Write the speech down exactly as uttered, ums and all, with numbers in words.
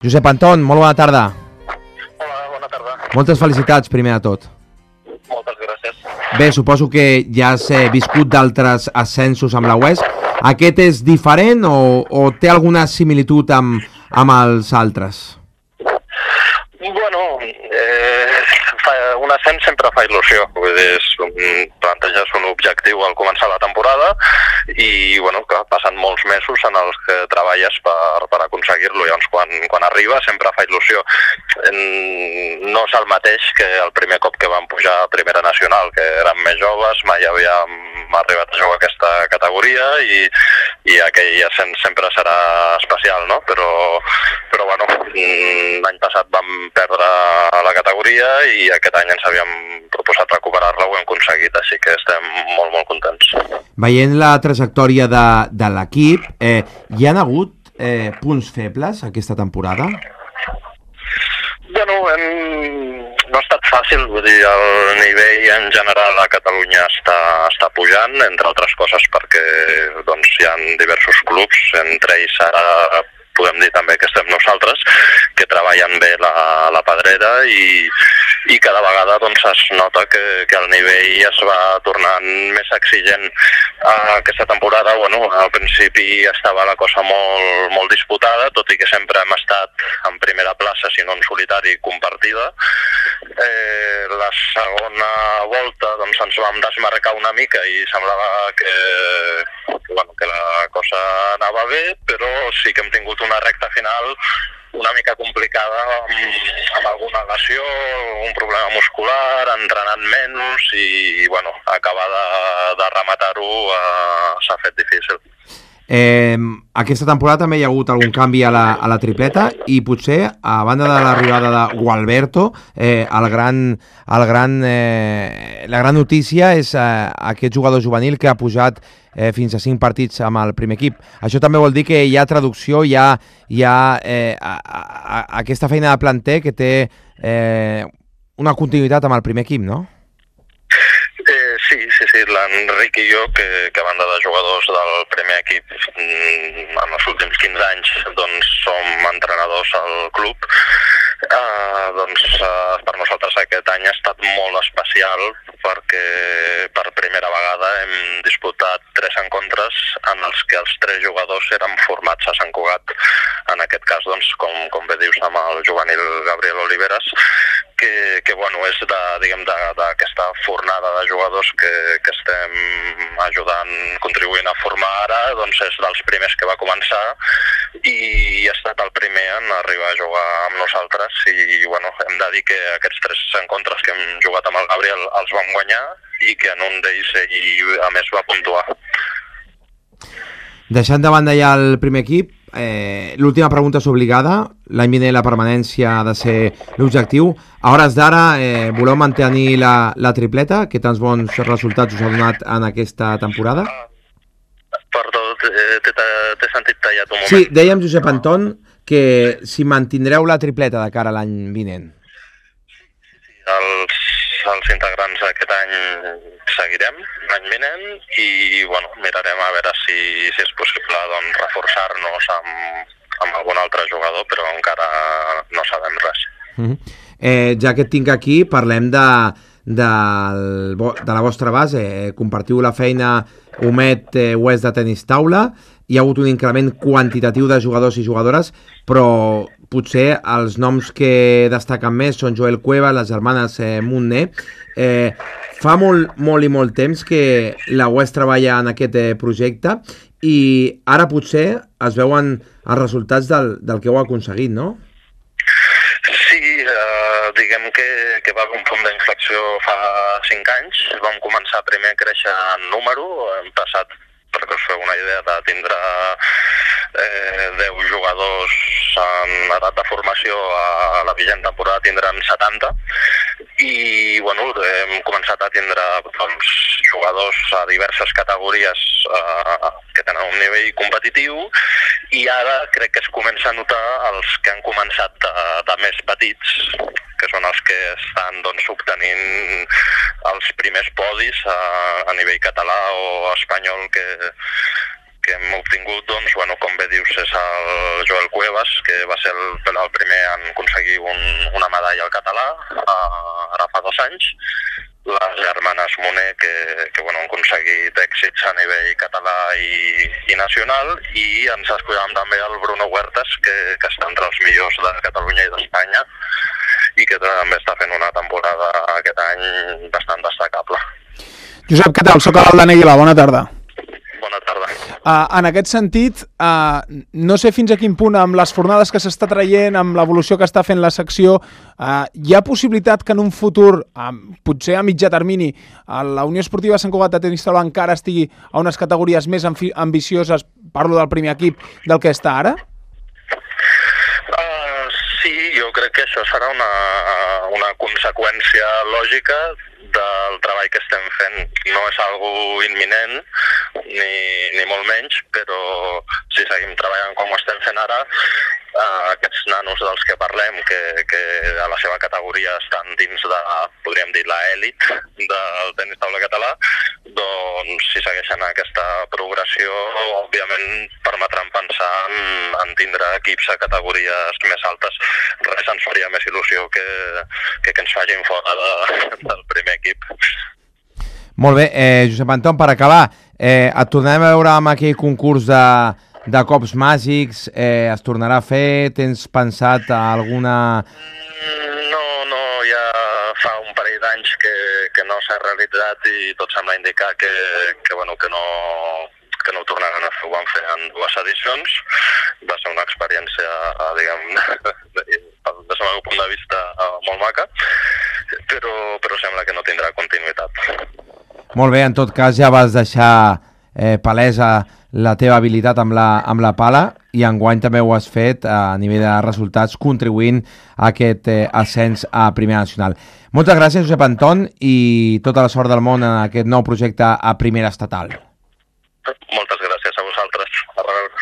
Josep Anton, molt bona tarda. Hola, bona tarda. Moltes felicitats, primer de tot. Moltes gràcies. Bé, suposo que ja has eh, viscut d'altres ascensos amb la U E S. Aquest és diferent o, o té alguna similitud amb, amb els altres? Bueno, eh, fa, un ascens sempre fa il·lusió. Vull dir, és un, planteges un objectiu al començar la temporada i bueno, que passen molts mesos en els que treballes per, per aconseguir-lo. Llavors, quan, quan arriba sempre fa il·lusió. No és el mateix que el primer cop que vam pujar a Primera Nacional, que érem més joves, mai havíem arribat a jugar aquesta categoria i, i aquell ascens sempre serà especial, no? Però, però bueno, l'any passat vam perdre la categoria i aquest any ens havíem proposat recuperar-la, ho hem aconseguit, així que estem molt, molt contents. Veient la trajectòria de, de l'equip, eh, hi ha hagut eh, punts febles aquesta temporada? Bueno, hem... no ha estat fàcil, vull dir, el nivell en general a Catalunya està, està pujant, entre altres coses perquè doncs, hi ha diversos clubs, entre ells ara podem dir també que estem nosaltres, que treballen bé la, la pedrera i, i cada vegada doncs, es nota que, que el nivell es va tornant més exigent. Uh, aquesta temporada, bueno, al principi estava la cosa molt, molt disputada, tot i que sempre hem estat en primera plaça, si no en solitari, compartida. Eh, la segona volta doncs, ens vam desmarcar una mica i semblava que, que, bueno, que la cosa anava bé, però sí que hem tingut una recta final una mica complicada amb, amb alguna lesió, un problema muscular, entrenant menys i bueno, acabar de, de rematar-ho uh, s'ha fet difícil. Eh, aquesta temporada també hi ha hagut algun canvi a la, a la tripleta i potser, a banda de l'arribada de Gualberto, eh, el gran, el gran, eh, la gran notícia és eh, aquest jugador juvenil que ha pujat eh, fins a cinc partits amb el primer equip. Això també vol dir que hi ha traducció, hi ha, hi ha eh, a, a, a, aquesta feina de planter que té eh, una continuïtat amb el primer equip, no? Eh, sí, sí, sí, l'Enric i jo, que, que a banda de jugadors del primer equip en els últims quinze anys, doncs som entrenadors al club. Eh, doncs eh, per nosaltres aquest any ha estat molt especial perquè per primera vegada hem disputat tres encontres en els que els tres jugadors eren formats a Sant Cugat. En aquest cas, doncs, com, com bé dius, amb el juvenil Gabriel Oliveras, que, que bueno, és de, diguem, d'aquesta fornada de jugadors que, que estem ajudant, contribuint a formar ara, doncs és dels primers que va començar i ha estat el primer en arribar a jugar amb nosaltres i bueno, hem de dir que aquests tres encontres que hem jugat amb el Gabriel els vam guanyar i que en un d'ells ell a més va puntuar. Deixant de banda ja el primer equip, eh, l'última pregunta és obligada. L'any vinent la permanència ha de ser l'objectiu. A hores d'ara eh, voleu mantenir la, la tripleta? Que tants bons resultats us ha donat en aquesta temporada? Perdó, t'he sentit tallat un moment. Sí, dèiem, Josep Anton, que si mantindreu la tripleta de cara a l'any vinent. Els, els integrants aquest any seguirem l'any vinent i bueno, mirarem a veure si, si és possible doncs, reforçar-nos amb, amb algun altre jugador, però encara no sabem res. Mm-hmm. eh, ja que et tinc aquí, parlem de, de, de la vostra base. Eh, compartiu la feina Homet eh, U E S de tenis taula. Hi ha hagut un increment quantitatiu de jugadors i jugadores, però potser els noms que destaquen més són Joel Cueva, les germanes eh, Montner. Eh, fa molt, molt i molt temps que la U E S treballa en aquest eh, projecte i ara potser es veuen els resultats del, del que heu aconseguit, no? Sí, eh, diguem que, que va haver un punt d'inflexió fa cinc anys. Vam començar primer a créixer en número, hem passat, perquè us feu una idea, de tindre eh, deu jugadors en edat de formació, a la vigent temporada tindran setanta i bueno, hem començat a tindre doncs, jugadors a diverses categories eh, que tenen un nivell competitiu i ara crec que es comença a notar els que han començat de, de més petits, que són els que estan doncs, obtenint els primers podis a, a nivell català o espanyol que, que hem obtingut, doncs, bueno, com bé dius, és el Joel Cuevas, que va ser el, el primer en aconseguir un, una medalla al català, eh, ara fa dos anys, les germanes Moner, que, que bueno, han aconseguit èxits a nivell català i, i nacional, i ens escollim també el Bruno Huertas, que, que està entre els millors de Catalunya i d'Espanya, i que també està fent una temporada aquest any bastant destacable. Josep, què tal? Soc l'Aldan Aguilar, bona tarda. Bona tarda. Uh, en aquest sentit, uh, no sé fins a quin punt, amb les fornades que s'està traient, amb l'evolució que està fent la secció, uh, hi ha possibilitat que en un futur, uh, potser a mitjà termini, uh, la Unió Esportiva Sant Cugat de Tenis Taula encara estigui a unes categories més ambicioses, parlo del primer equip, del que està ara? Uh, sí, jo crec que això serà una, una conseqüència lògica del treball que estem fent. No és algo imminent, ni, ni molt menys, però si seguim treballant com ho estem fent ara, eh, aquests nanos dels que parlem, que, que a la seva categoria estan dins de, podríem dir, l'elit del tenis taula català, doncs si segueixen aquesta progressió, òbviament permetran pensar en, en tindre equips a categories més altes. Res ens faria més il·lusió que, que, que ens facin fora de, del primer equip. Molt bé, eh, Josep Anton, per acabar, eh, et tornarem a veure amb aquell concurs de, de cops màgics, eh, es tornarà a fer, tens pensat alguna... No, no, ja fa un parell d'anys que, que no s'ha realitzat i tot sembla indicar que, que, bueno, que no... que no ho tornaran a fer, ho van fer en dues edicions. Va ser una experiència, diguem, des del meu punt de vista, molt maca, però, però sembla que no tindrà continuïtat. Molt bé, en tot cas ja vas deixar eh, palesa la teva habilitat amb la, amb la pala i enguany també ho has fet a nivell de resultats contribuint a aquest eh, ascens a Primera Nacional. Moltes gràcies, Josep Anton, i tota la sort del món en aquest nou projecte a Primera Estatal. Moltes gràcies a vosaltres. A reveure.